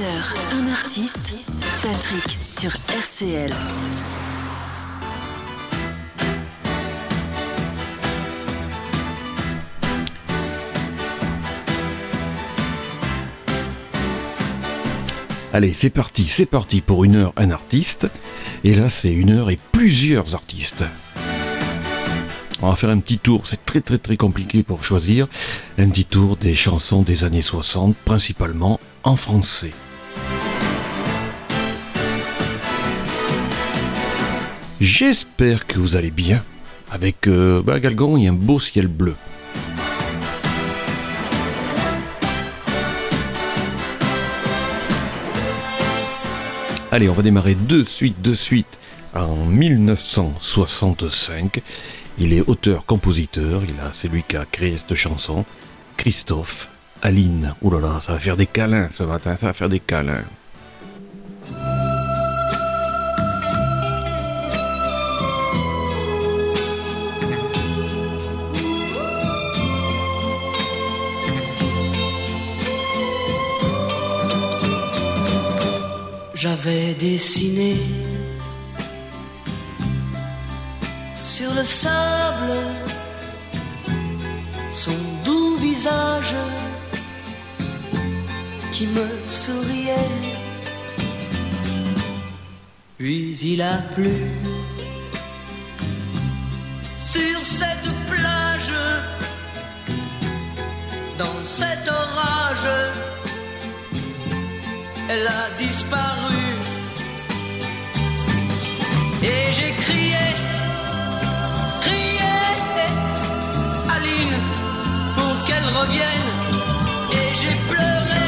heure, un artiste, Patrick sur RCL. Allez, c'est parti pour une heure, un artiste. Et là, c'est une heure et plusieurs artistes. On va faire un petit tour, c'est très compliqué pour choisir. Un petit tour des chansons des années 60, principalement en français. J'espère que vous allez bien. Avec Galgon et un beau ciel bleu. Allez, on va démarrer de suite en 1965. Il est auteur-compositeur, c'est lui qui a créé cette chanson. Christophe, Aline. Ouh là là, ça va faire des câlins ce matin, ça va faire des câlins. J'avais dessiné sur le sable son doux visage qui me souriait. Puis il a plu sur cette plage, dans cet orage. Elle a disparu et j'ai crié Aline pour qu'elle revienne. Et j'ai pleuré,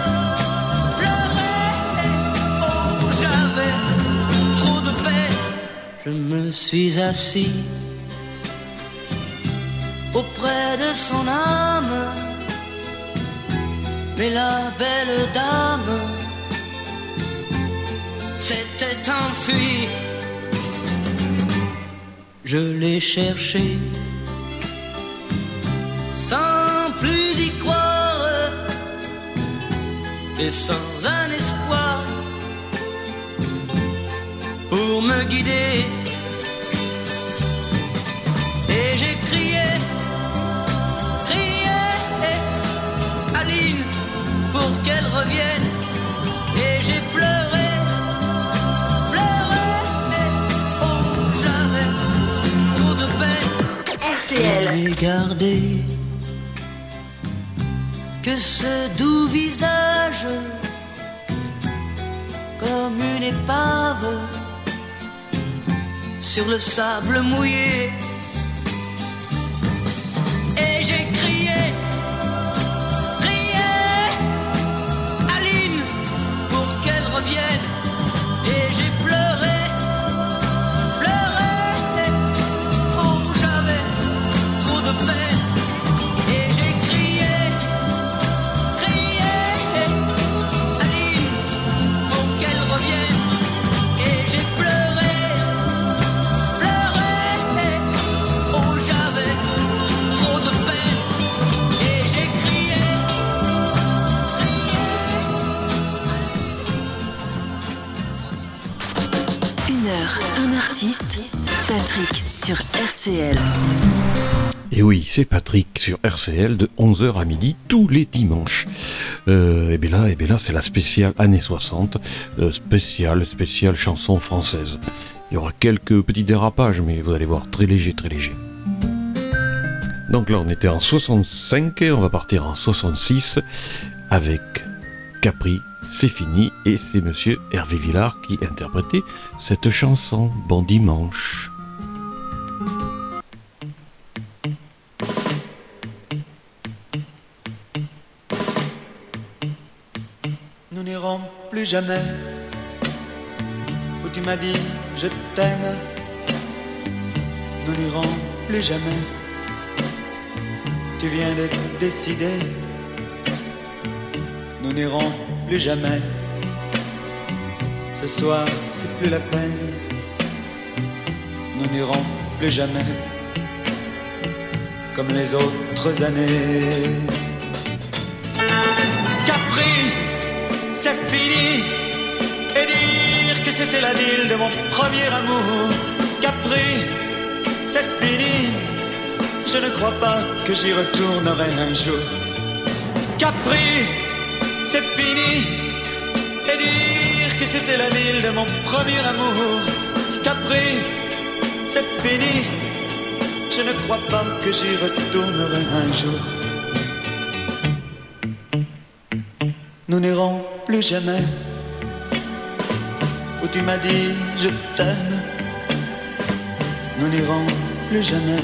oh j'avais trop de peine. Je me suis assis auprès de son âme, mais la belle dame s'était enfuie. Je l'ai cherché sans plus y croire et sans un espoir pour me guider. Et j'ai crié Aline pour qu'elle revienne. Et j'ai pleuré, oh j'avais trop de peine. RCL. J'ai gardé que ce doux visage comme une épave sur le sable mouillé. Et j'ai crié Aline pour qu'elle revienne. Et j'ai pleuré, oh j'avais trop de peine. Et j'ai crié Aline pour qu'elle revienne. Et j'ai pleuré, oh j'avais trop de peine. Et j'ai crié. Une heure, un artiste, Patrick sur RCL. Et oui, c'est Patrick sur RCL de 11h à midi tous les dimanches. Et bien là, c'est la spéciale années 60, spéciale chanson française. Il y aura quelques petits dérapages, mais vous allez voir, très léger. Donc là, on était en 65 et on va partir en 66 avec Capri, c'est fini. Et c'est monsieur Hervé Villard qui interprétait cette chanson. Bon dimanche. Nous n'irons plus jamais où tu m'as dit je t'aime. Nous n'irons plus jamais. Tu viens de décider. Nous n'irons plus jamais. Ce soir c'est plus la peine. Nous n'irons plus jamais comme les autres années. Capri, c'est fini. Et dire que c'était la ville de mon premier amour. Capri, c'est fini. Je ne crois pas que j'y retournerai un jour. Capri, c'est fini. Et dire que c'était la ville de mon premier amour. Capri, c'est fini. Je ne crois pas que j'y retournerai un jour. Nous n'irons plus jamais où tu m'as dit je t'aime. Nous n'irons plus jamais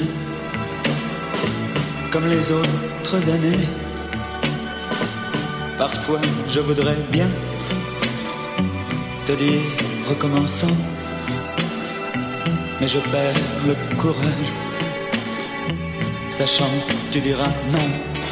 comme les autres années. Parfois je voudrais bien te dire recommençons, mais je perds le courage, sachant que tu diras non.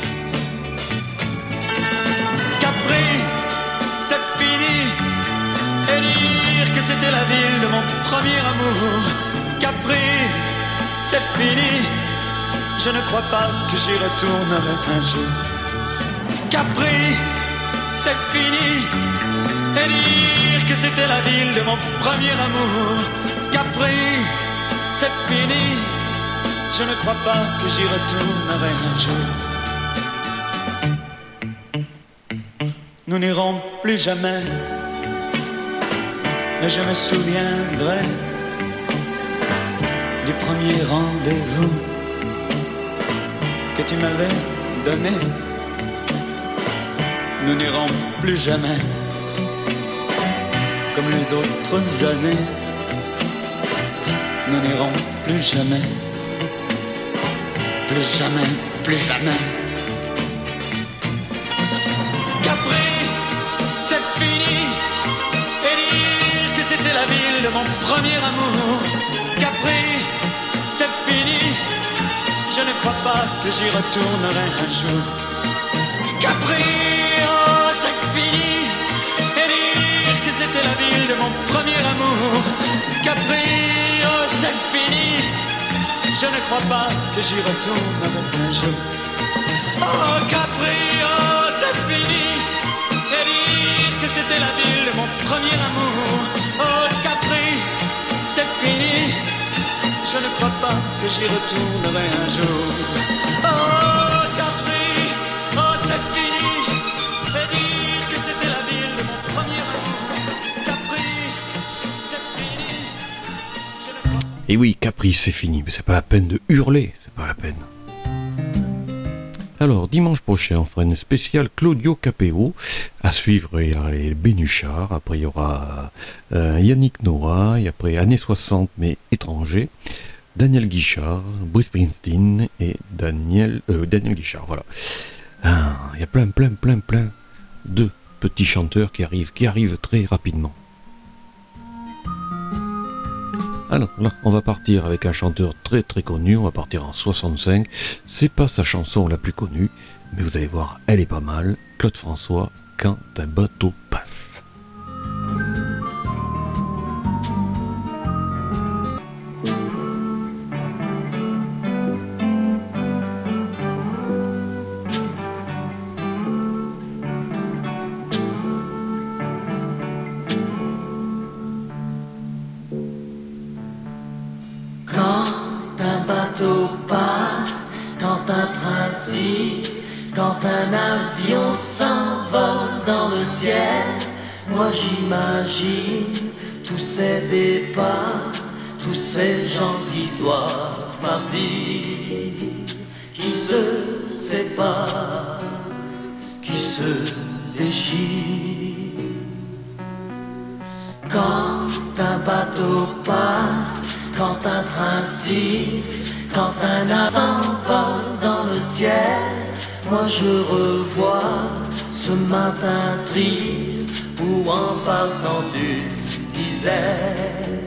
Capri, c'est fini. Et dire que c'était la ville de mon premier amour. Capri, c'est fini. Je ne crois pas que j'y retournerai un jour. Capri, c'est fini. Et dire que c'était la ville de mon premier amour. Capri, c'est fini. Je ne crois pas que j'y retournerai un jour. Nous n'irons plus jamais, mais je me souviendrai du premier rendez-vous que tu m'avais donné. Nous n'irons plus jamais comme les autres années. Nous n'irons plus jamais, plus jamais, plus jamais. Capri, c'est fini. Et dire que c'était la ville de mon premier amour. Capri, c'est fini. Je ne crois pas que j'y retournerai un jour. Capri, oh, c'est fini. Et dire que c'était la ville de mon premier amour. Capri, oh, c'est fini. Je ne crois pas que j'y retournerai un jour. Oh, Capri, oh, c'est fini. Et dire que c'était la ville de mon premier amour. Oh, Capri, c'est fini. Je ne crois pas que j'y retournerai un jour. Oh, Capri, oh, c'est fini. Et dire que c'était la ville de mon premier amour. Capri, c'est fini. Je ne crois pas. Et oui, Capri, c'est fini, mais c'est pas la peine de hurler, c'est pas la peine. Alors, dimanche prochain, on fera une spéciale Claudio Capéo. À suivre, il y aura les Bénuchards, après il y aura Yannick Noah, et après années 60 mais étrangers, Daniel Guichard, Bruce Springsteen et Daniel Guichard, voilà. Il y a plein de petits chanteurs qui arrivent très rapidement. Alors là, on va partir avec un chanteur très connu, on va partir en 65, c'est pas sa chanson la plus connue, mais vous allez voir, elle est pas mal, Claude François, Quand un bateau passe. Quand un avion s'envole dans le ciel, moi j'imagine tous ces départs, tous ces gens qui doivent partir, qui se séparent, qui se déchirent. Quand un bateau passe, quand un train siffle, quand un avion s'envole dans le ciel, moi je revois ce matin triste où en partant tu disais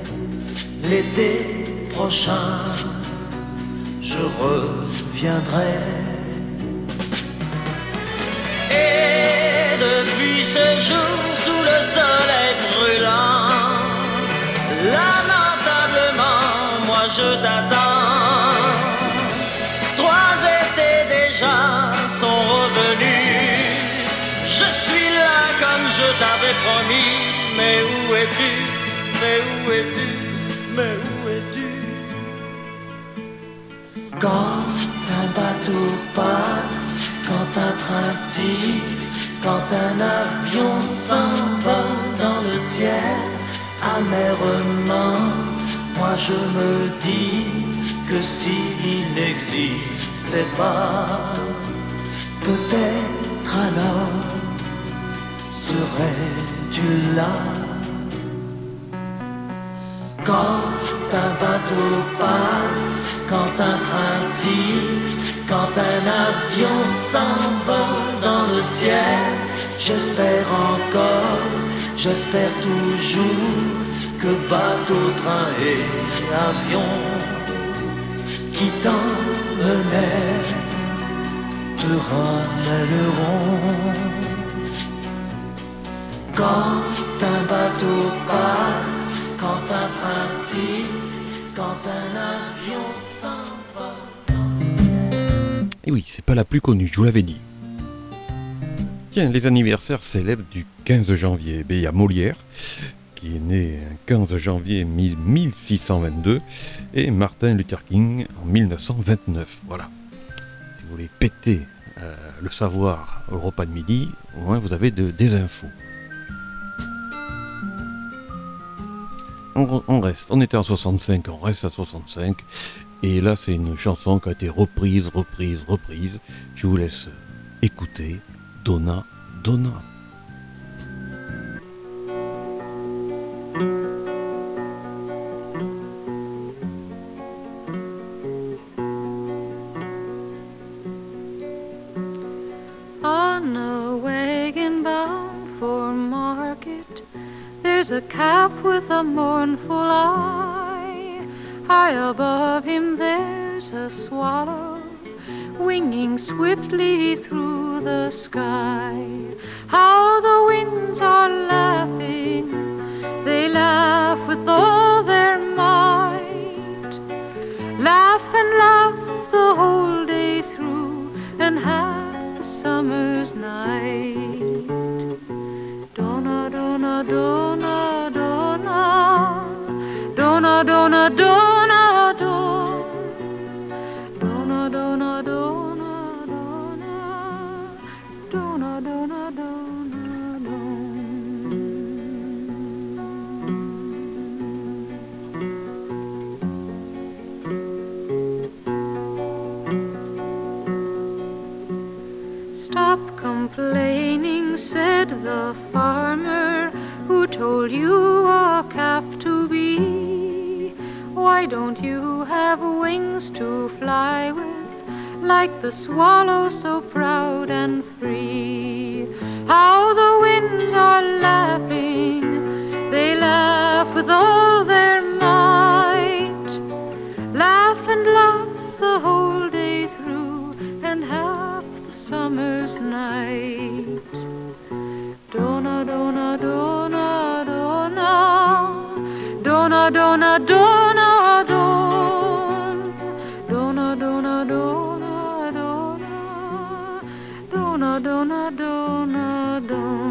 l'été prochain je reviendrai. Et depuis ce jour sous le soleil brûlant, lamentablement moi je t'attends. 3 étés déjà sont revenus, je suis là comme je je t'avais promis. Mais où es-tu? Mais où es-tu? Mais où es-tu? Quand un bateau passe, quand un train siffle, quand un avion s'envole dans le ciel, amèrement, moi je me dis que s'il n'existait pas, peut-être alors serais-tu là. Quand un bateau passe, quand un train siffle, quand un avion s'envole dans le ciel, j'espère encore, j'espère toujours que bateau, train et avion qui t'emmenaient te ramèneront. Quand un bateau passe, quand un train siffle, quand un avion s'envole dans le ciel. Et oui, c'est pas la plus connue, je vous l'avais dit. Tiens, les anniversaires célèbres du 15 janvier. Il y a Molière, qui est né le 15 janvier 1622, et Martin Luther King en 1929. Voilà. Si vous voulez péter le savoir au repas de midi, au moins vous avez des infos. On était en 65, on reste à 65, et là c'est une chanson qui a été reprise. Je vous laisse écouter Donna, Donna. On a wagon bound for market, there's a calf with a mournful eye. High above him there's a swallow winging swiftly through the sky. How the winds are laughing, they laugh with all their might. Laugh and laugh the whole day through and half the summer's night. Donna, Donna, Donna, Donna, Donna, Donna, Donna, Donna, Donna, Donna, Donna, Donna, Donna, Donna, Donna. Stop complaining, said the farmer who told you a calf to be. Why don't you have wings to fly with, like the swallow so proud and free? How the winds are laughing, they laugh with all their might. Laugh and laugh the whole day through and half the summer's night. Donna, Donna, Donna, Donna, Donna, Donna, Donna, Donna, Donna, Donna, Donna, Donna, Donna, Donna, Donna.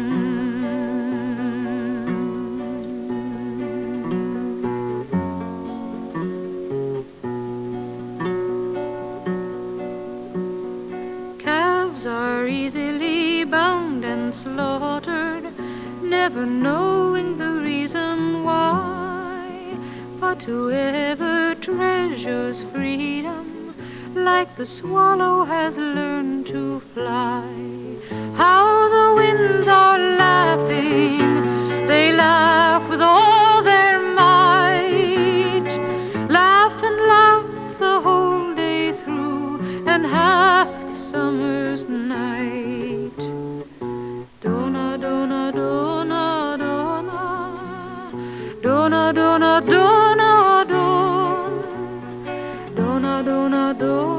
Calves are easily bound and slaughtered, never knowing the reason why. But whoever treasures freedom, like the swallow has learned to fly. How the winds are laughing, they laugh with all their might. Laugh and laugh the whole day through and half the summer's night. Donna, Donna, Donna, Donna, Donna, Donna, Donna, Donna, Donna, Donna, Donna,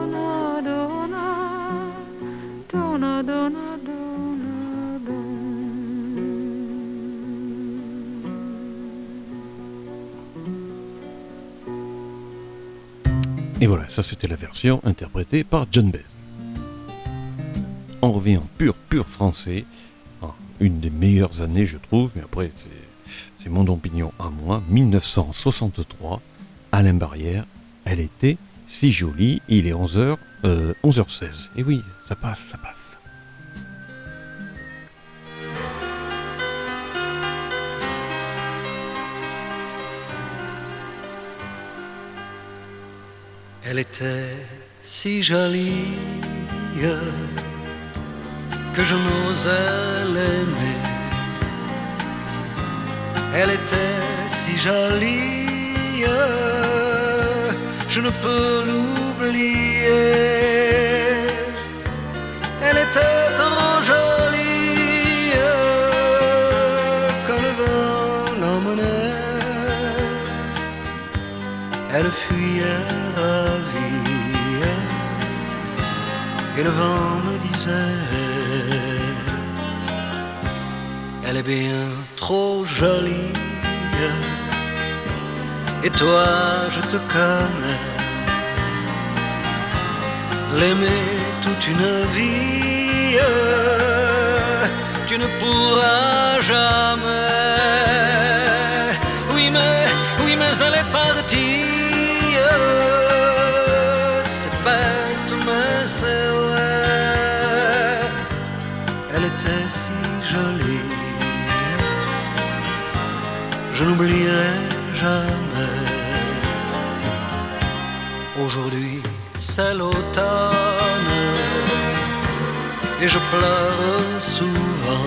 Donna, Donna, Donna, Donna. Et voilà, ça c'était la version interprétée par John Baez. On revient en pur français. une des meilleures années, je trouve, mais après, c'est mon opinion à moi. 1963, Alain Barrière, elle était si jolie. Il est 11h16. Et oui, ça passe, ça passe. Elle était si jolie que je n'osais l'aimer. Elle était si jolie, je ne peux l'oublier. Elle était trop jolie, quand le vent l'emmenait. Elle fuyait ravie, et le vent me disait: elle est bien trop jolie, et toi je te connais. L'aimer toute une vie, tu ne pourras jamais. Oui mais elle est partie, c'est bête mais c'est vrai. Elle était si jolie, je n'oublierai jamais. Aujourd'hui c'est l'automne et je pleure souvent.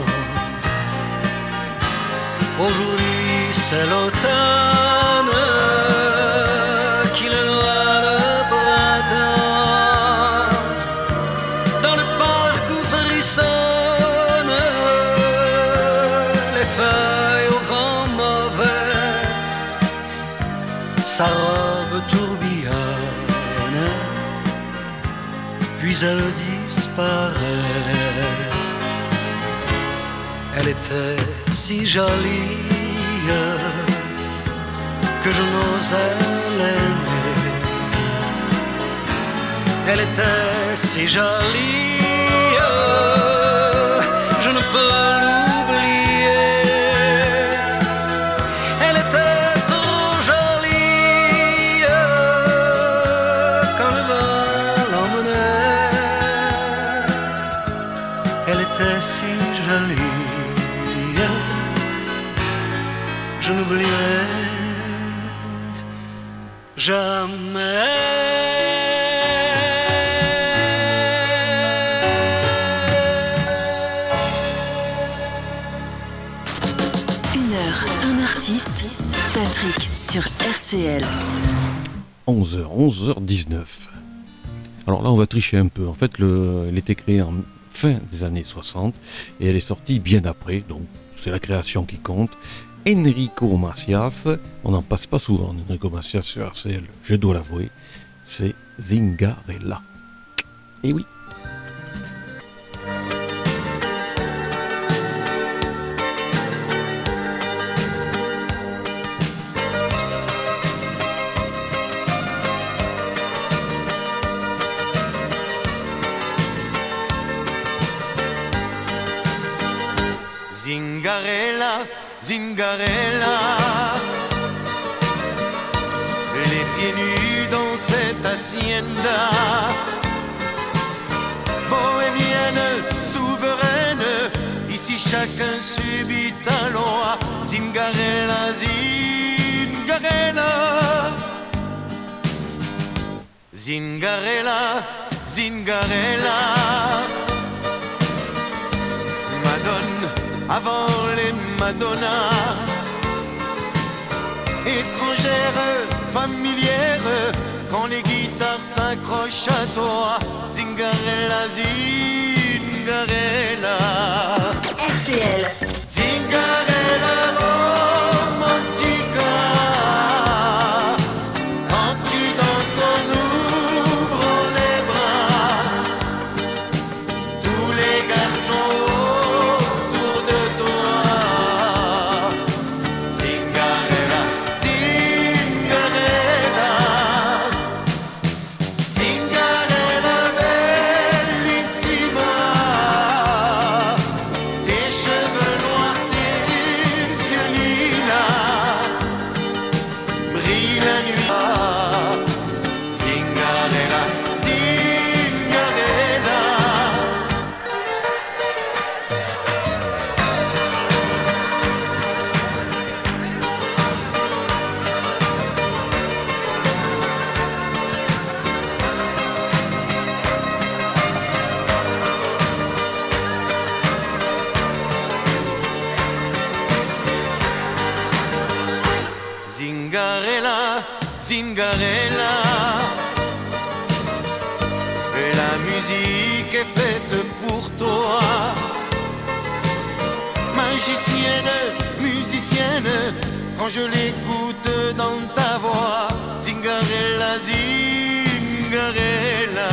Aujourd'hui c'est l'automne qui le noie le printemps. Dans le parc où frissonnent les feuilles au vent mauvais, sa robe tourbillonne, puis elle disparaît. Elle était si jolie que je n'osais l'aimer. Elle était si jolie, je ne peux l'oublier. Elle était trop jolie, quand le vent l'emmenait. Elle était si jolie, je n'oublierai jamais. 1h, un artiste, Patrick sur RCL. 11h19. Alors là, on va tricher un peu. En fait, elle était créée en fin des années 60 et elle est sortie bien après, donc c'est la création qui compte. Enrico Macias, on n'en passe pas souvent, Enrico Macias sur RCL, je dois l'avouer, c'est Zingarella. Et oui. Zingarella, Zingarella, les pieds nus dans cette hacienda, bohémienne, souveraine, ici chacun subit un loi. Zingarella, Zingarella, Zingarella, Zingarella, Madone avant les Madonnas, étrangère, familière, quand les guitares s'accrochent à toi. Zingarella, Zingarella, RCL. Zingarella romantica, quand tu danses on ouvre les bras, tous les garçons autour de toi. Zingarella, Zingarella, Zingarella bellissima, tes cheveux Cinderella. Et la musique est faite pour toi. Magicienne, musicienne, quand je l'écoute dans ta voix. Cinderella, Cinderella.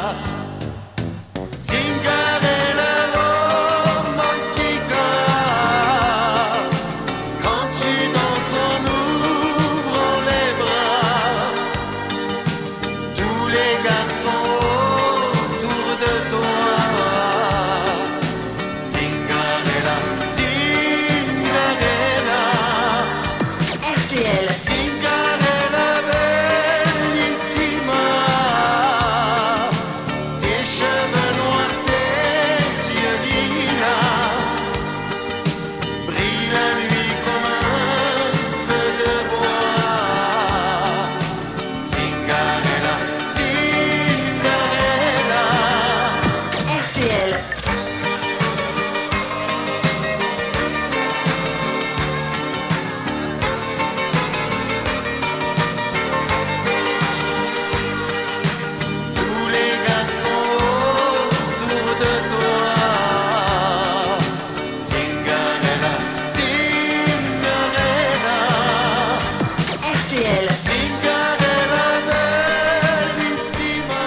Cinderella romantica. Quand tu danses en ouvrant les bras, tous les garçons autour de toi. Cinderella, Cinderella. RCL. Cinderella bellissima. Tes cheveux noirs, tes yeux lilas brillent la nuit comme un feu de bois. Cinderella, Cinderella. RCL. Tous les garçons autour de toi. Cinderella, Cinderella. RCL. Cinderella bellissima.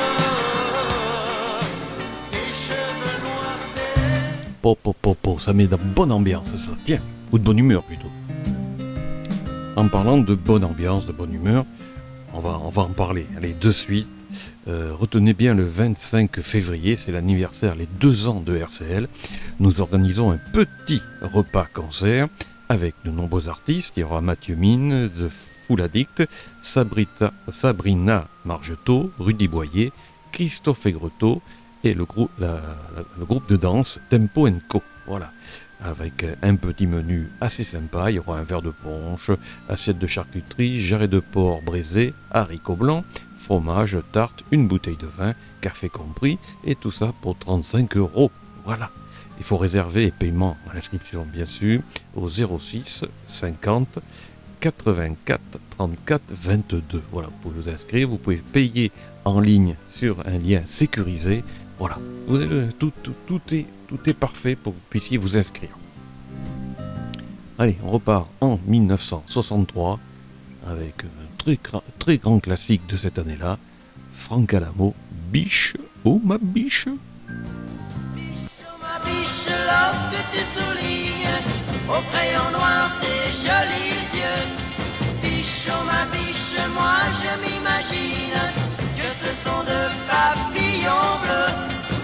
Tes cheveux noirs, Po, ça met de bonne ambiance, ça. Tiens, ou de bonne humeur plutôt. En parlant de bonne ambiance, de bonne humeur, on va en parler. Allez, de suite. Retenez bien le 25 février, c'est l'anniversaire, les 2 ans de RCL. Nous organisons un petit repas-concert avec de nombreux artistes. Il y aura Mathieu Mine, The Full Addict, Sabrina Margetot, Rudy Boyer, Christophe Aigretot et le groupe de danse Tempo & Co. Voilà. Avec un petit menu assez sympa, il y aura un verre de punch, assiette de charcuterie, jarret de porc braisé, haricots blancs, fromage, tarte, une bouteille de vin, café compris, et tout ça pour 35 €. Voilà. Il faut réserver et paiement à l'inscription bien sûr au 06 50 84 34 22. Voilà, vous pouvez vous inscrire, vous pouvez payer en ligne sur un lien sécurisé. Voilà, vous avez tout est parfait pour que vous puissiez vous inscrire. Allez, on repart en 1963 avec un très grand classique de cette année-là, Franck Alamo, Biche, oh ma biche. Biche, oh ma biche, lorsque tu soulignes au crayon noir tes jolis yeux. Biche, oh ma biche, moi je m'imagine que ce sont de papillons bleus.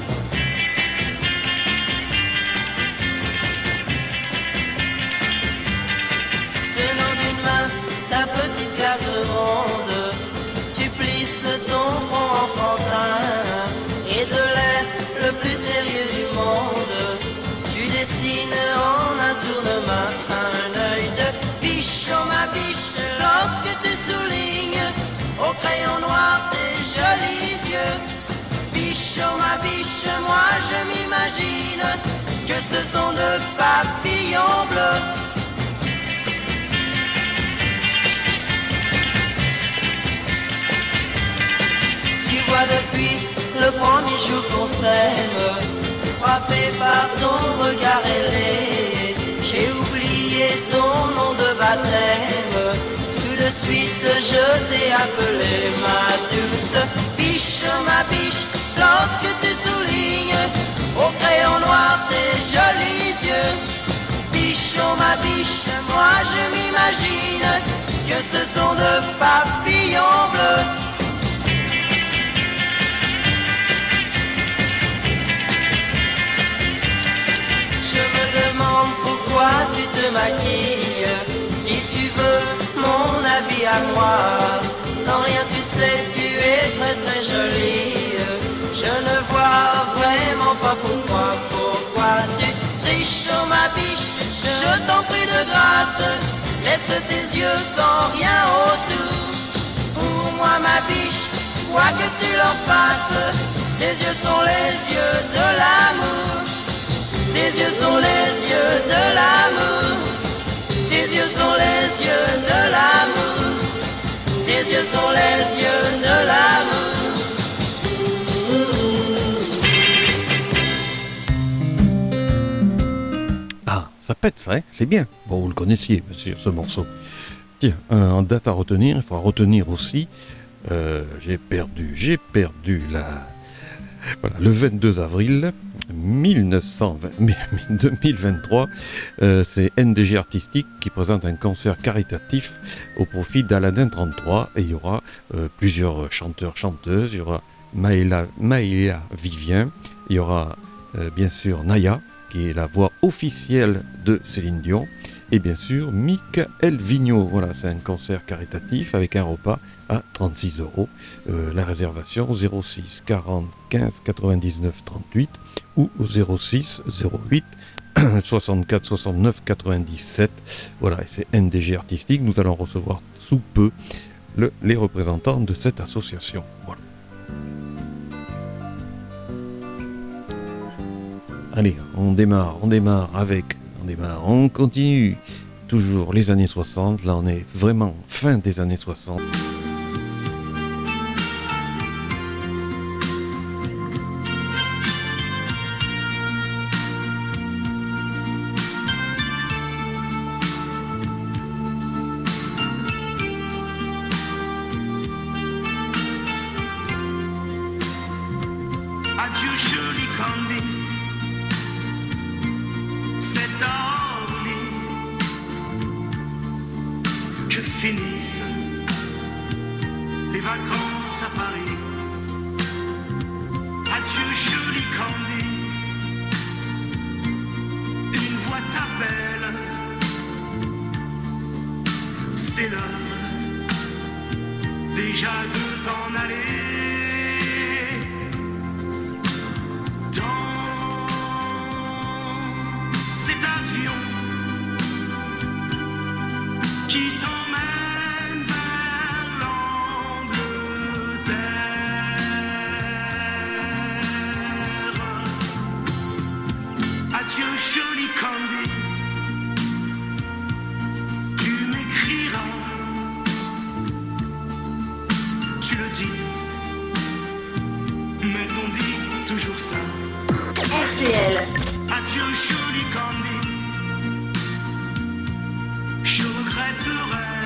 Tenant d'une main ta petite glace ronde, tu plisses ton front enfantin et de l'air le plus sérieux du monde, tu dessines en un tournement un œil de biche, oh ma biche, lorsque tu soulignes au crayon noir tes jolis yeux. Biche, oh ma biche, moi je m'imagine que ce sont de papillons bleus. Tu vois depuis le premier jour qu'on s'aime, frappé par ton regard ailé, j'ai oublié ton nom de baptême. Tout de suite je t'ai appelé ma douce biche, ma biche, lorsque tu soulignes au crayon noir tes jolis yeux. Biche, oh ma biche, moi je m'imagine que ce sont de papillons bleus. Je me demande pourquoi tu te maquilles, si tu veux mon avis à moi. Sans rien tu sais, tu es très très jolie. Je ne vois vraiment pas pourquoi tu triches, oh ma biche. Je t'en prie de grâce, laisse tes yeux sans rien autour. Pour moi ma biche, quoi que tu leur fasses, tes yeux sont les yeux de l'amour. Tes yeux sont les yeux de l'amour. Tes yeux sont les yeux de l'amour. Tes yeux yeux sont les yeux de l'amour. Ah, ça pète ça, hein, c'est bien. Bon, vous le connaissiez, bien sûr, ce morceau. Tiens, en date à retenir, il faudra retenir aussi, j'ai perdu la... Voilà, le 22 avril 2023, c'est NDG Artistique qui présente un concert caritatif au profit d'Aladin 33 et il y aura plusieurs chanteurs-chanteuses, il y aura Maëla Vivien, il y aura bien sûr Naya qui est la voix officielle de Céline Dion et bien sûr Michael Vigneault. Voilà, c'est un concert caritatif avec un repas à 36 €. La réservation 06 40 15 99 38 ou 06 08 64 69 97. Voilà, et c'est NDG Artistique. Nous allons recevoir sous peu les représentants de cette association. Voilà. Allez, on continue. Toujours les années 60. Là, on est vraiment fin des années 60. Adieu joli Candy, c'est Orly que finissent les vacances à Paris. Adieu joli Candy, une voix t'appelle, c'est l'heure déjà de t'en aller. Adieu joli Candy, je regretterai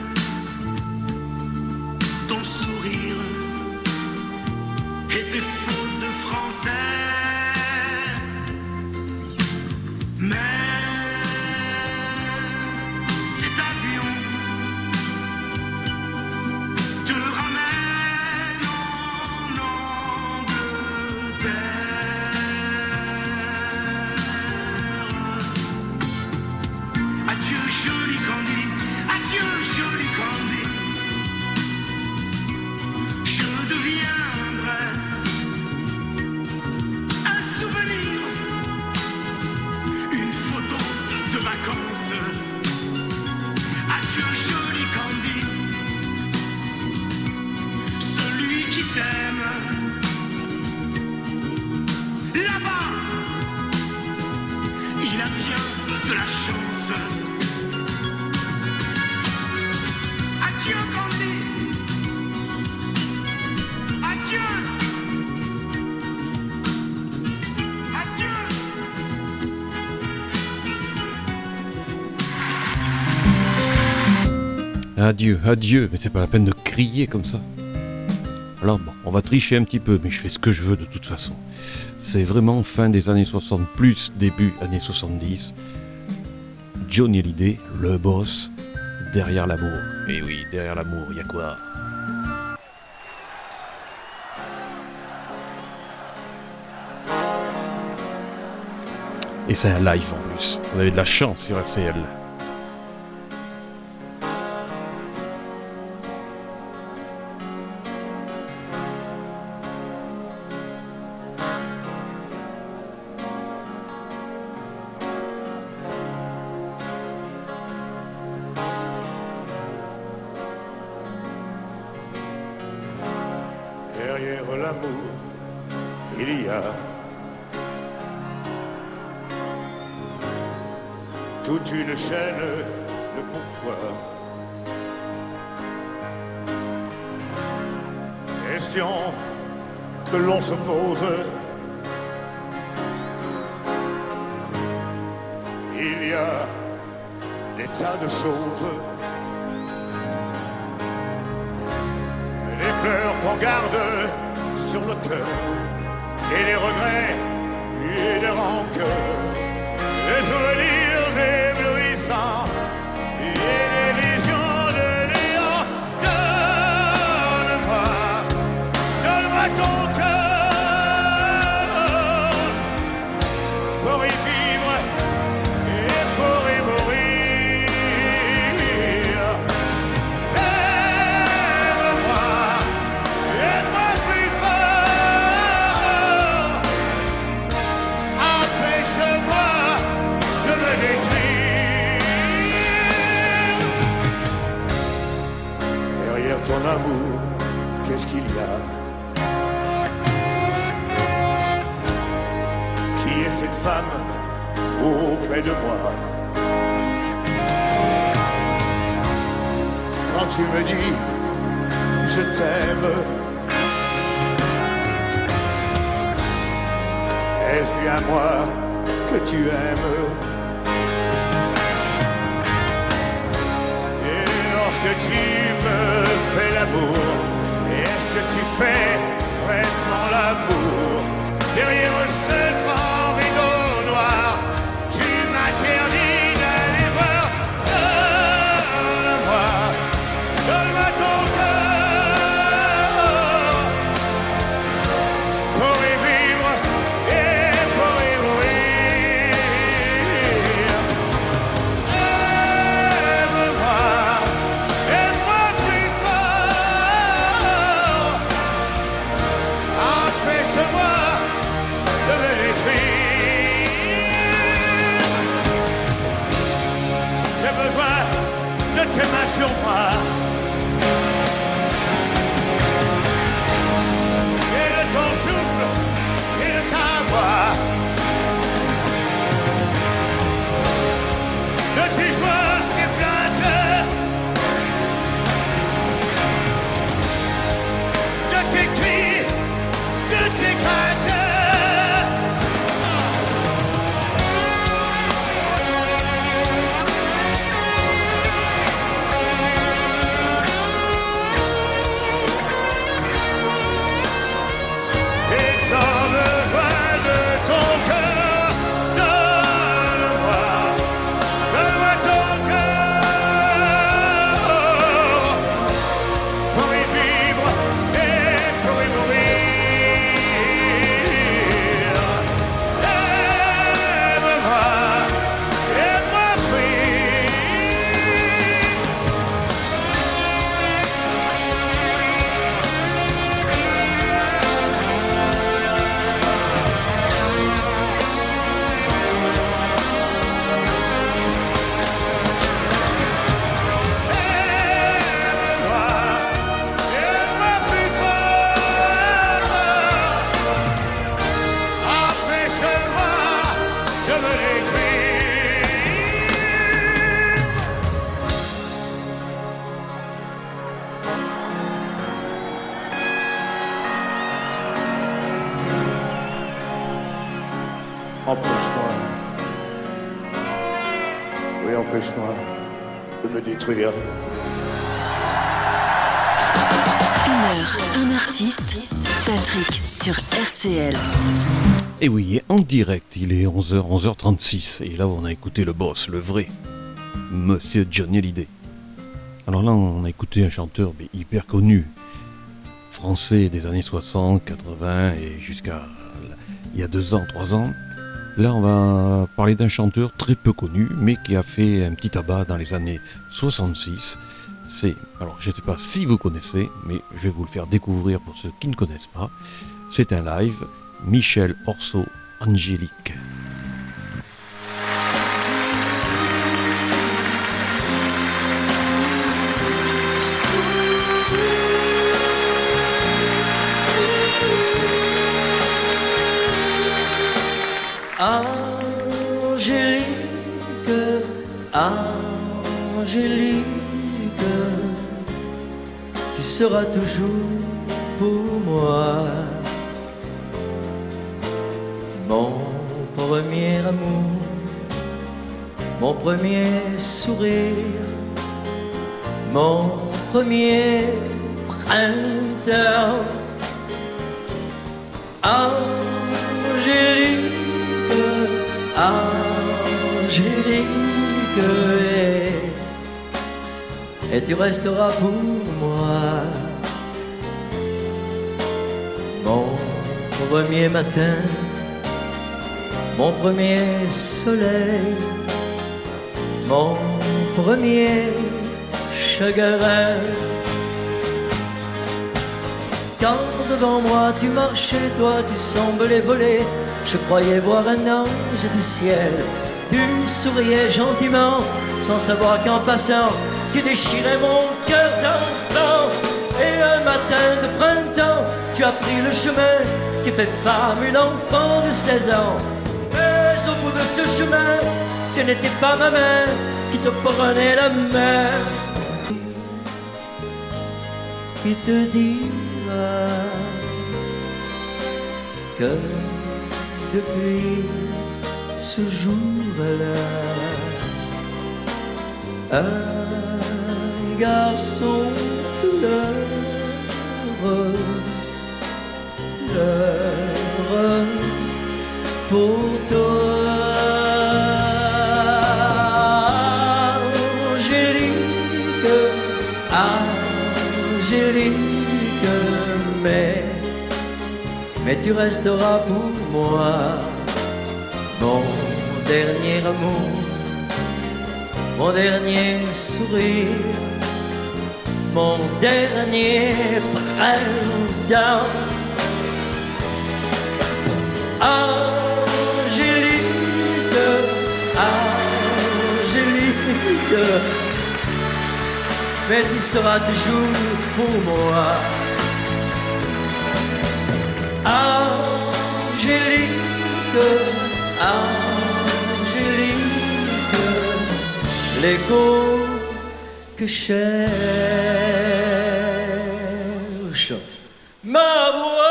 ton sourire et tes fautes de français. Mais cet avion te ramène en Angleterre. Adieu, adieu, mais c'est pas la peine de crier comme ça. Alors bon, on va tricher un petit peu, mais je fais ce que je veux de toute façon. C'est vraiment fin des années 60, plus début années 70. Johnny Hallyday, le boss, derrière l'amour. Et oui, derrière l'amour, il y a quoi ? Et c'est un live en plus. Vous avez de la chance sur RCL. Derrière l'amour, il y a toute une chaîne de pourquoi. question que l'on se pose. Il y a des tas de choses, des pleurs qu'on garde sur le cœur, et des regrets et des rancœurs, des souvenirs éblouissants et des visions de néant. Donne-moi ton cœur pour y vivre et pour y mourir. Aime-moi plus fort, empêche-moi de me détruire. Derrière ton amour, qu'est-ce qu'il y a? Qui est cette femme auprès de moi? Quand tu me dis je t'aime, est-ce bien moi que tu aimes? Et lorsque tu me fais l'amour, est-ce que tu fais vraiment l'amour? Derrière ce grand rideau noir, tu m'interdis d'aller voir. Donne-moi ton cœur pour y vivre et pour y mourir. Aime-moi plus fort, empêche-moi de me détruire. J'ai besoin de tes mains sur moi et de ton souffle et de ta voix, de tes joies, tes plaintes, de tes cris, de tes craintes. Et sans besoin de ton cœur, donne-moi ton cœur pour y vivre et pour y mourir. Aime-moi plus. Aime-moi plus fort, empêche-moi de me détruire. Empêche-moi, oui, empêche-moi de me détruire. Une heure, un artiste, Patrick sur RCL. Et oui, et en direct, il est 11h, 11h36. Et là, on a écouté le boss, le vrai, Monsieur Johnny Hallyday. Alors là, on a écouté un chanteur hyper connu, français des années 60, 80 et jusqu'à il y a 2 ans, 3 ans. Là, on va parler d'un chanteur très peu connu, mais qui a fait un petit tabac dans les années 66. Alors, je ne sais pas si vous connaissez, mais je vais vous le faire découvrir pour ceux qui ne connaissent pas. C'est un live, Michel Orso, Angélique. Angélique, tu seras toujours pour moi. Mon premier amour, mon premier sourire, mon premier printemps. Angélique, Angélique, et tu resteras pour moi. Mon premier matin, mon premier soleil, mon premier chagrin. Quand devant moi tu marchais, toi tu semblais voler, je croyais voir un ange du ciel. Tu souriais gentiment, sans savoir qu'en passant, tu déchirais mon cœur d'enfant. Et un matin de printemps, tu as pris le chemin qui fait femme une enfant de 16 ans. Mais au bout de ce chemin, ce n'était pas ma main qui te prenait la main. Qui te dira que depuis ce jour-là, un garçon pleure pour toi. Angélique, Angélique, mais tu resteras pour moi. Mon dernier amour, mon dernier sourire, mon dernier printemps. Angélique, Angélique, mais tu seras toujours pour moi. Angélique, Angélique, l'écho que cherche ma voix.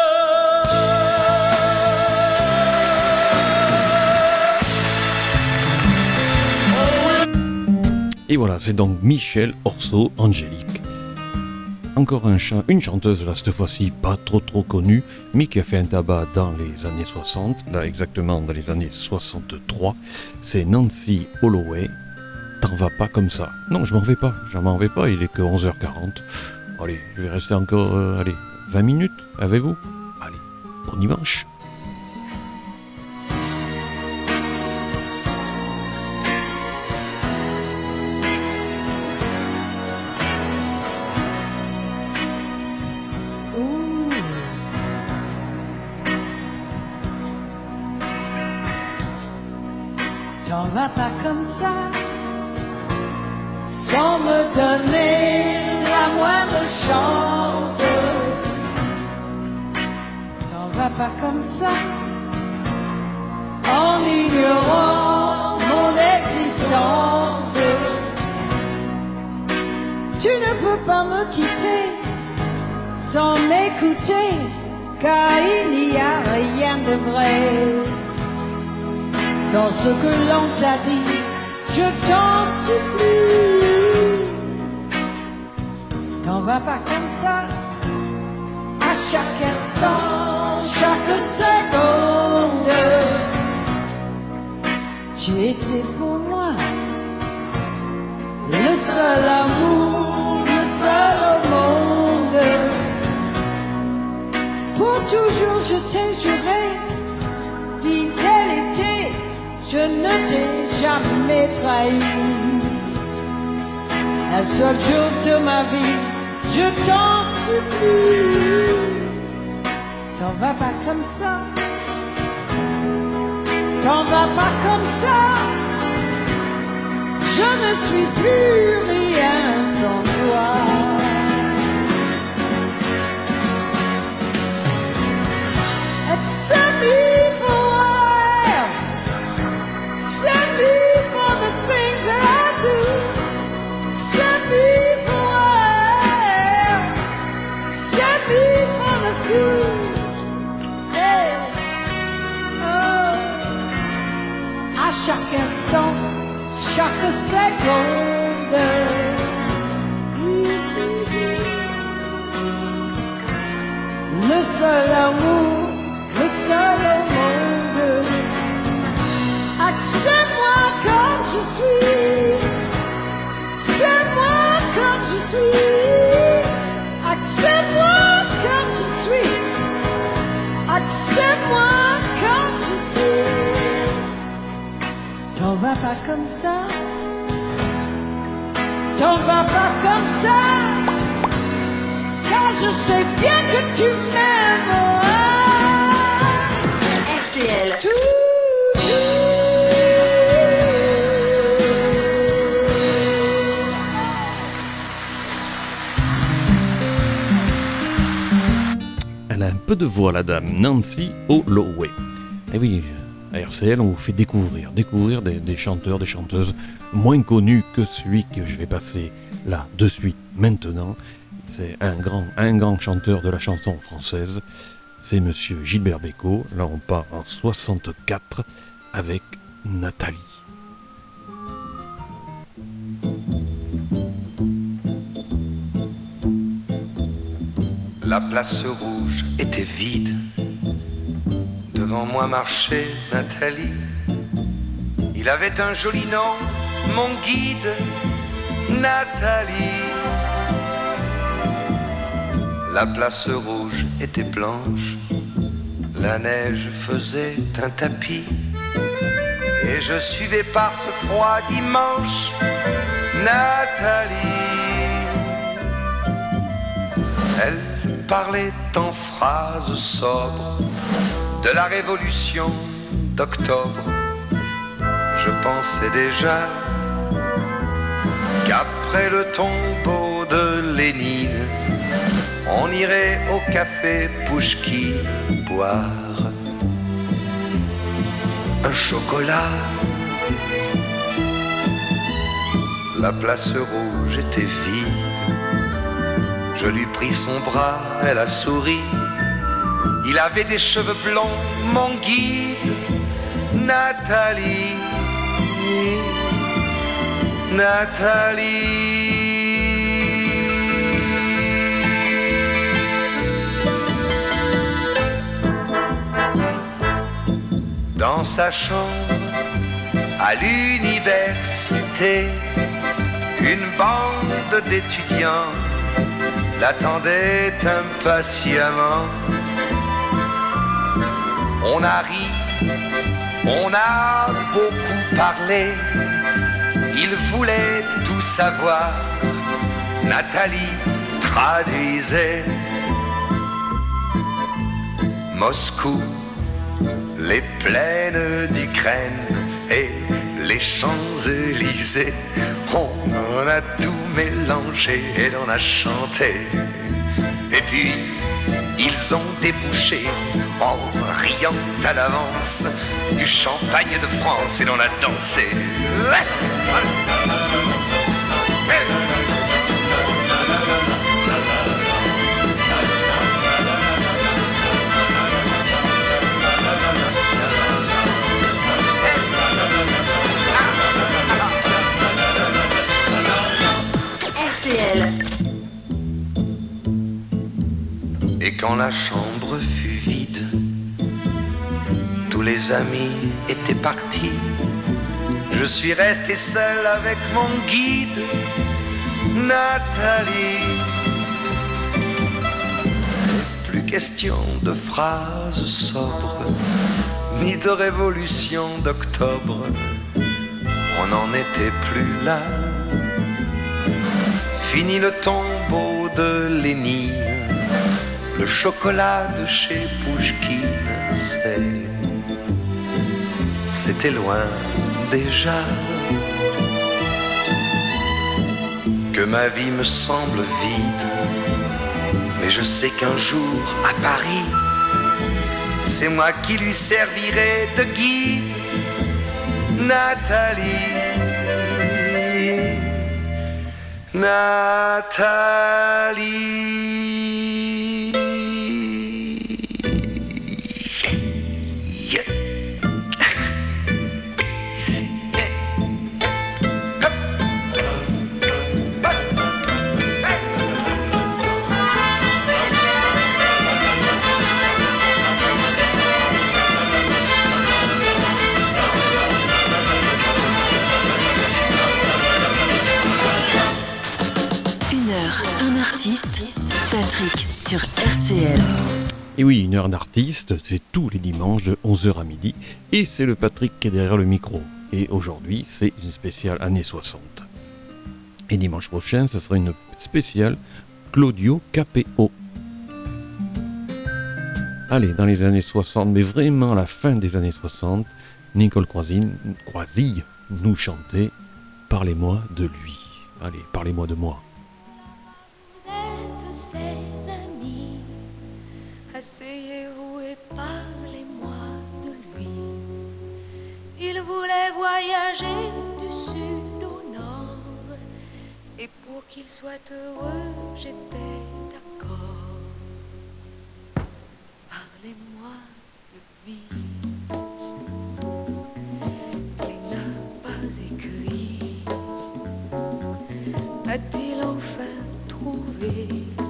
Et voilà, c'est donc Michel Orso, Angélique. Encore une chanteuse, là, cette fois-ci pas trop connue, mais qui a fait un tabac dans les années 60, là exactement dans les années 63, c'est Nancy Holloway. T'en vas pas comme ça. Non, je m'en vais pas, il est que 11h40. Allez, je vais rester encore 20 minutes avec vous. Allez, bon dimanche. T'en vas pas comme ça, sans me donner la moindre chance. T'en vas pas comme ça, en ignorant mon existence. Tu ne peux pas me quitter sans m'écouter, car il n'y a rien de vrai dans ce que l'on t'a dit. Je t'en supplie, t'en vas pas comme ça. À chaque instant, chaque seconde, tu étais pour moi le seul amour, le seul au monde. Pour toujours je t'ai juré fidélité, je ne t'ai jamais trahi. Un seul jour de ma vie, je t'en supplie, t'en vas pas comme ça, t'en vas pas comme ça. Je ne suis plus rien sans toi. Accept me for what? Accept me for the things that I do. Accept me for what? Accept me for the seconde. Oui, le seul amour, le seul au monde. Accepte-moi comme je suis. Accepte-moi comme je suis. Accepte-moi comme je suis. Accepte-moi comme je suis. T'en vas pas comme ça. T'en vas pas comme ça. Car je sais bien que tu m'aimes. RCL. Elle a un peu de voix, la dame, Nancy Holloway. Et oui, à RCL, on vous fait découvrir des chanteurs, des chanteuses moins connus que celui que je vais passer là, de suite, maintenant. C'est un grand chanteur de la chanson française. C'est monsieur Gilbert Bécaud. Là, on part en 64 avec Nathalie. La place rouge était vide. Devant moi marchait Nathalie. Il avait un joli nom, mon guide, Nathalie. La place rouge était blanche. La neige faisait un tapis. Et je suivais par ce froid dimanche Nathalie. Elle parlait en phrases sobres de la révolution d'octobre. Je pensais déjà qu'après le tombeau de Lénine, on irait au café Pouchkine boire un chocolat. La place rouge était vide. Je lui pris son bras, elle a souri. Il avait des cheveux blonds, mon guide, Nathalie. Nathalie. Dans sa chambre, à l'université, une bande d'étudiants l'attendait impatiemment. On a ri, on a beaucoup parlé. Il voulait tout savoir. Nathalie traduisait. Moscou, les plaines d'Ukraine et les Champs-Élysées. On a tout mélangé et l'on a chanté. Et puis ils ont débouché en riant à l'avance du champagne de France et l'on a dansé. RCL. Et quand la chambre fut vide, tous les amis étaient partis. Je suis resté seul avec mon guide, Nathalie. Plus question de phrases sobres, ni de révolution d'octobre. On n'en était plus là. Fini le tombeau de Lénine. Le chocolat de chez Pouchkine, c'était loin déjà. Que ma vie me semble vide, mais je sais qu'un jour à Paris, c'est moi qui lui servirai de guide, Nathalie. Nathalie. Patrick sur RCL. Et oui, une heure d'artiste, c'est tous les dimanches de 11h à midi. Et c'est le Patrick qui est derrière le micro. Et aujourd'hui, c'est une spéciale années 60. Et dimanche prochain, ce sera une spéciale Claudio Capéo. Allez, dans les années 60, mais vraiment à la fin des années 60, Nicole Croisille nous chantait « Parlez-moi de lui ». Allez, parlez-moi de moi. Vous êtes ses amis, asseyez-vous et parlez-moi de lui. Il voulait voyager du sud au nord, et pour qu'il soit heureux, j'étais d'accord. Parlez-moi de lui. Il n'a pas écrit. A-t-il enfin trouvé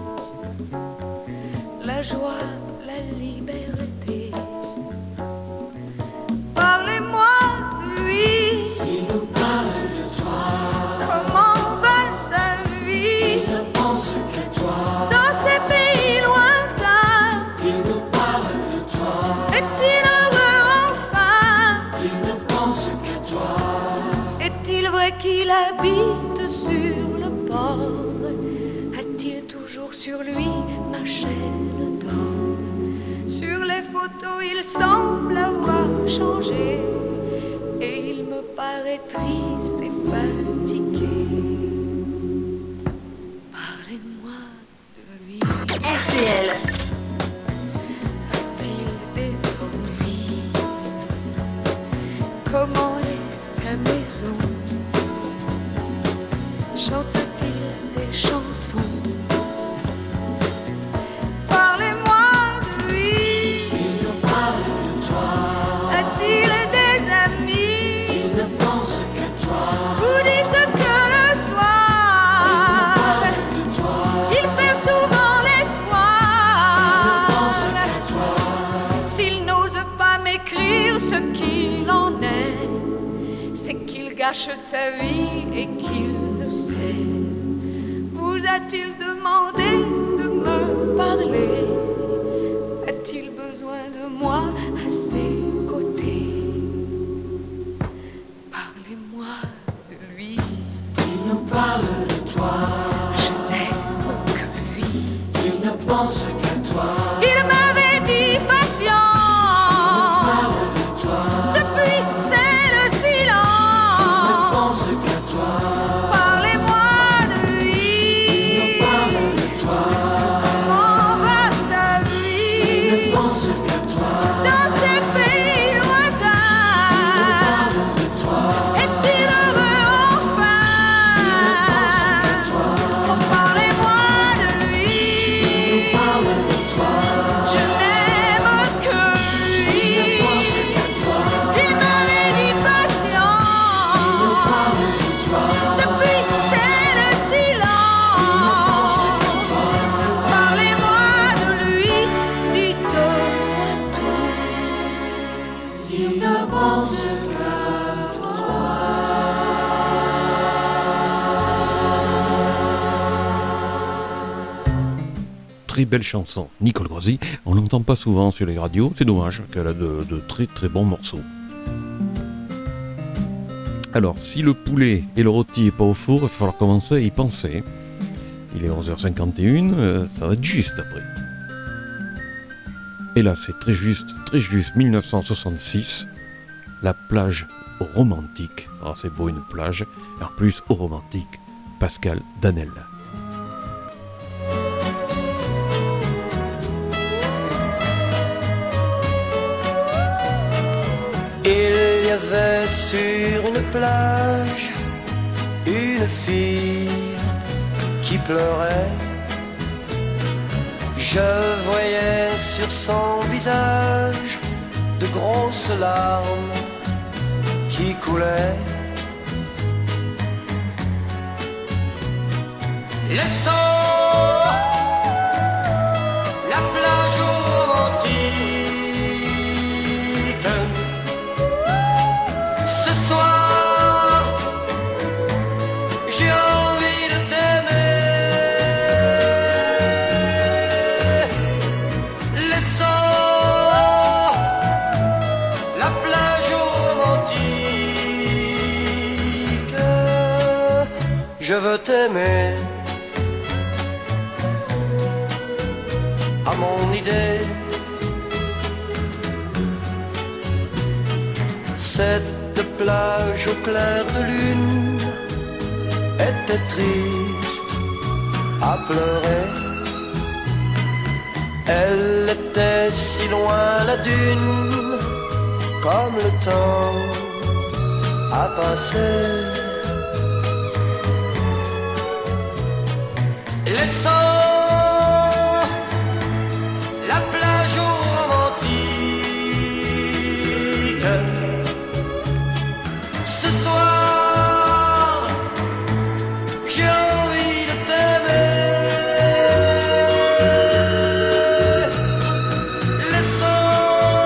la joie, la liberté? Parlez-moi de lui. Il nous parle de toi. Comment va sa vie? Il ne pense qu'à toi. Dans ces pays lointains. Il nous parle de toi. Est-il heureux enfin? Il ne pense qu'à toi. Est-il vrai qu'il habite sur le port? A-t-il toujours sur lui ma chaîne d'or? Sur les photos il semble avoir changé, et il me paraît triste et fatigué. Parlez-moi de lui. RCL. A-t-il des ennuis? Comment est sa maison? Chante-t-il des chansons? Parlez-moi de lui. Il nous parle de toi. A-t-il des amis? Il ne pense qu'à toi. Vous dites que le soir il perd souvent l'espoir. S'il n'ose pas m'écrire ce qu'il en est, c'est qu'il gâche sa vie et qu'il le sait. Vous a-t-il demandé de me parler? A-t-il besoin de moi à ses côtés? Parlez-moi de lui. Il nous parle de toi. Je n'aime que lui. Il ne pense qu'à toi. Il m'avait dit patient. Depuis c'est le silence. Il ne pense qu'à toi. Parlez-moi de lui. Il nous parle de toi. Comment va sa vie? Il ne pense qu'à toi. Dans ces pays lointains. Est-il heureux enfin? Oh, parlez-moi de lui. Il nous parle de toi. Je n'aime que lui. Il ne pense qu'à toi. Il m'avait dit patient. Il nous parle de toi. Depuis c'est le silence. Parlez-moi de lui. Dites-moi tout. Il ne pense qu'à toi. Très belle chanson, Nicole Croisille. On l'entend pas souvent sur les radios, c'est dommage, qu'elle a de très très bons morceaux. Alors, si le poulet et le rôti n'est pas au four, il va falloir commencer à y penser. Il est 11h51, ça va être juste après. Et là, c'est très juste, 1966, la plage romantique. Alors, c'est beau une plage, et en plus, au romantique, Pascal Danel. Il y avait sur une plage une fille qui pleurait. Je voyais sur son visage de grosses larmes qui coulaient. Laissons la plage romantique. Ce soir, j'ai envie de t'aimer. je veux t'aimer à mon idée. Cette plage au clair de lune était triste à pleurer. Elle était si loin la dune, comme le temps a passé. Laissons la plage romantique. Ce soir, j'ai envie de t'aimer. Laissons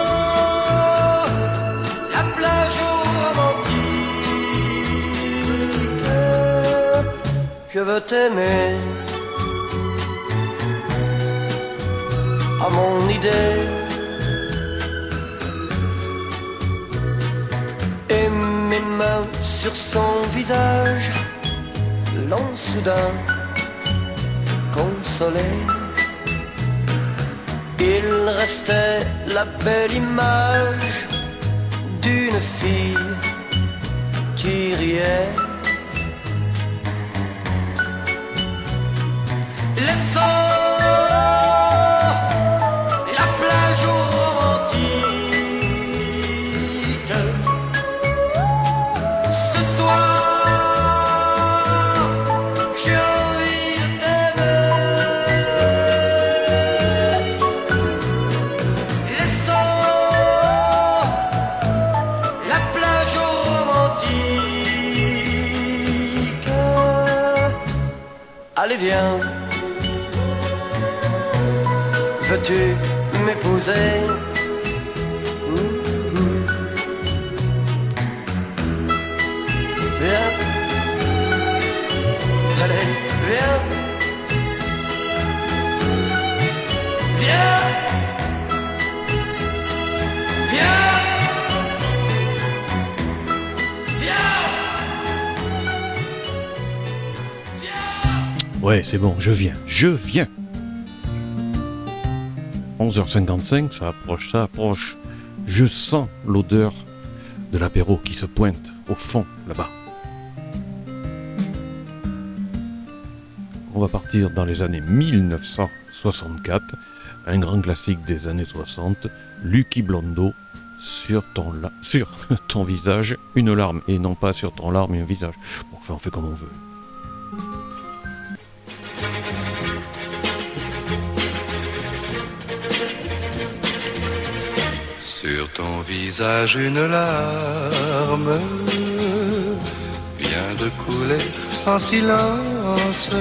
la plage romantique. Je veux t'aimer à mon idée. Et mes mains sur son visage l'ont soudain consolé. Il restait la belle image d'une fille qui riait. Laissons la plage romantique. Ce soir, j'ai envie de t'aimer. Laissons la plage romantique. Allez, viens. Veux-tu m'épouser? Viens. Allez, viens. Viens. Viens. Viens. Ouais, c'est bon, je viens. 11h55, ça approche. Je sens l'odeur de l'apéro qui se pointe au fond, là-bas. On va partir dans les années 1964, un grand classique des années 60, Lucky Blondo, sur ton visage, une larme, et non pas sur ton larme et un visage. Bon, enfin, on fait comme on veut. Sur ton visage une larme vient de couler en silence.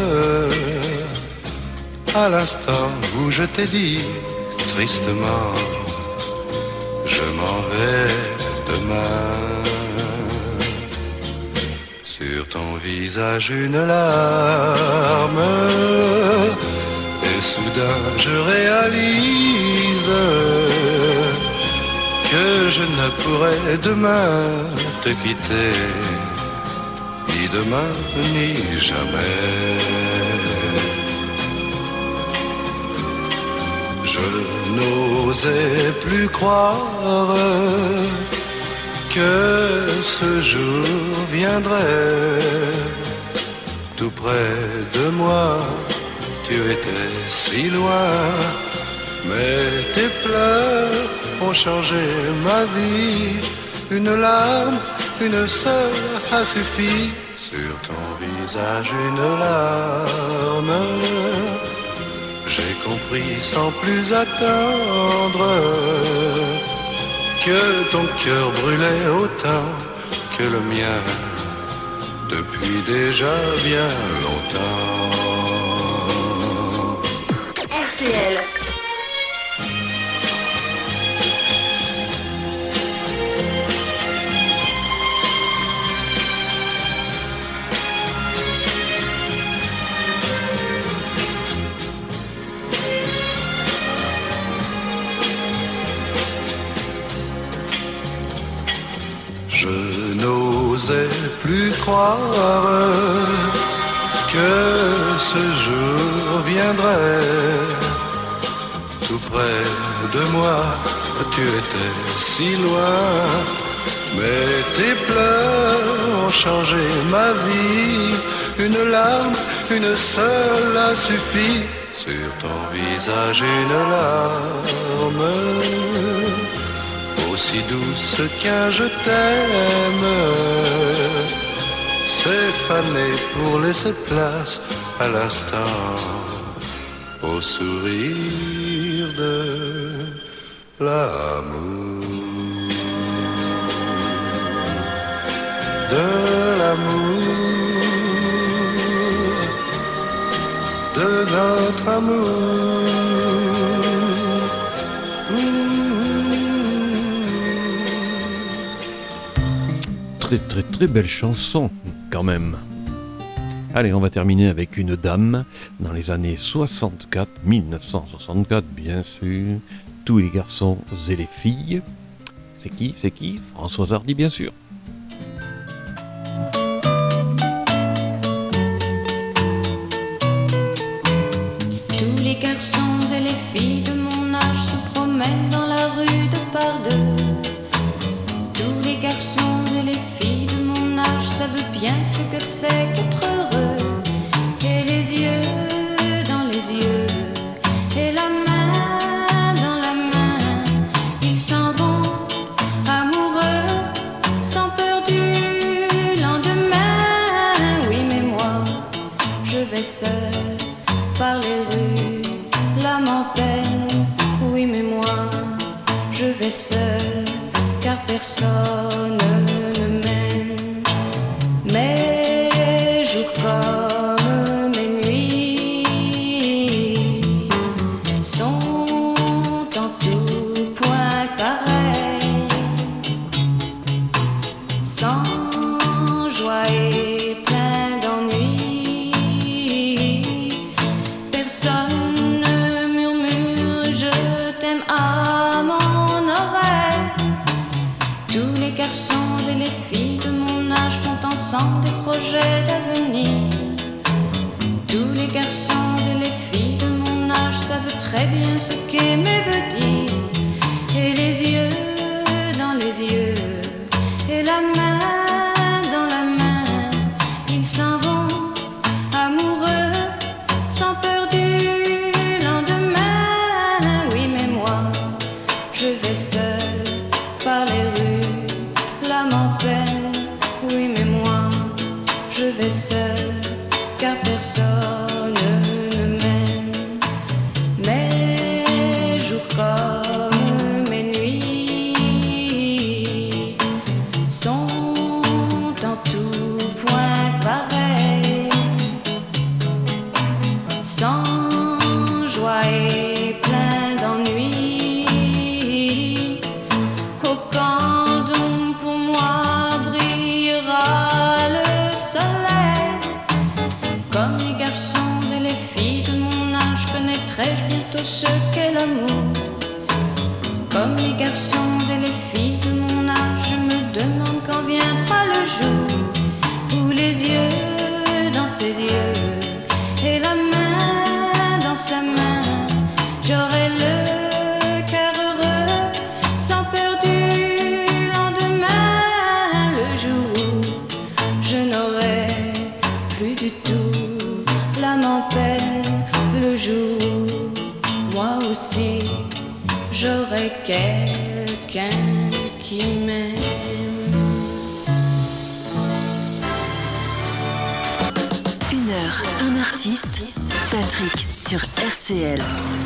À l'instant où je t'ai dit tristement, je m'en vais demain. Sur ton visage une larme, et soudain je réalise que je ne pourrai demain te quitter, ni demain ni jamais. Je n'osais plus croire que ce jour viendrait. Tout près de moi, tu étais si loin, mais tes pleurs ont changé ma vie. Une larme, une seule a suffi. Sur ton visage une larme, j'ai compris sans plus attendre que ton cœur brûlait autant que le mien depuis déjà bien longtemps. RCL. Je n'osais plus croire que ce jour viendrait. Tout près de moi, tu étais si loin, mais tes pleurs ont changé ma vie. Une larme, une seule a suffi. Sur ton visage une larme, aussi douce qu'un je t'aime, s'est fané pour laisser place à l'instant au sourire de l'amour. De l'amour, de notre amour. Très très très belle chanson quand même. Allez, on va terminer avec une dame dans les années 64, 1964 bien sûr. Tous les garçons et les filles. C'est qui Françoise Hardy bien sûr. Tous les garçons et les filles de mon âge se promènent dans la rue de par deux. Tous les garçons et les filles de mon âge savent bien ce que c'est qu'être heureux. Et les yeux dans les yeux, et la main dans la main, ils s'en vont amoureux, sans peur du lendemain. Oui, mais moi, je vais seul par les rues, l'âme en peine. Oui, mais moi, je vais seul, car personne ne m'aime. Mes jours comme mes nuits sont en tout point pareils, sans joie et plein d'ennui. Personne ne murmure je t'aime à mon oreille. Tous les garçons et les filles de mon âge font ensemble des projets d'avenir. Tous les garçons et les filles de mon âge savent très bien ce qu'aimer veut dire. Et les yeux dans les yeux, et la main dans la main, ils s'en vont amoureux, sans peur du lendemain. Oui, mais moi, je vais seul par les rues, l'âme en peine. Oui, mais moi, je vais seul, car personne ne m'aime. Mes jours comme mes nuits sont en tout point pareils, sans joie et plein d'ennui. Au camp d'ombre pour moi brillera le soleil. Comme les garçons et les filles de mon âge, connaîtrai-je bientôt ce qu'est l'amour. Comme les garçons et les filles de mon âge, je me demande quand viendra le jour où les yeux dans ses yeux, et la main dans sa main, j'aurai le cœur heureux, sans peur du lendemain. Le jour où je n'aurai plus du tout l'âme en peine. Le jour où moi aussi j'aurai quelqu'un qui m'aime. Une heure, un artiste, Patrick sur RCL.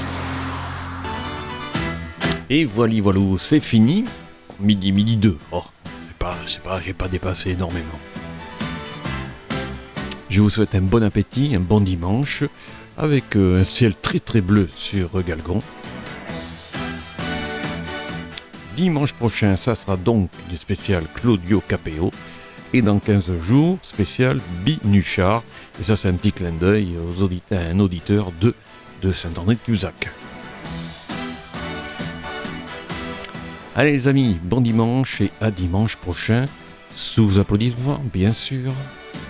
Et voilà, c'est fini. Midi 2. Oh, j'ai pas dépassé énormément. Je vous souhaite un bon appétit, un bon dimanche, avec un ciel très très bleu sur Galgon. Dimanche prochain, ça sera donc du spécial Claudio Capéo. Et dans 15 jours, spécial Binuchard. Et ça, c'est un petit clin d'œil à un auditeur de Saint-André-de-Cusac. Allez les amis, bon dimanche et à dimanche prochain. Sous vos applaudissements, bien sûr.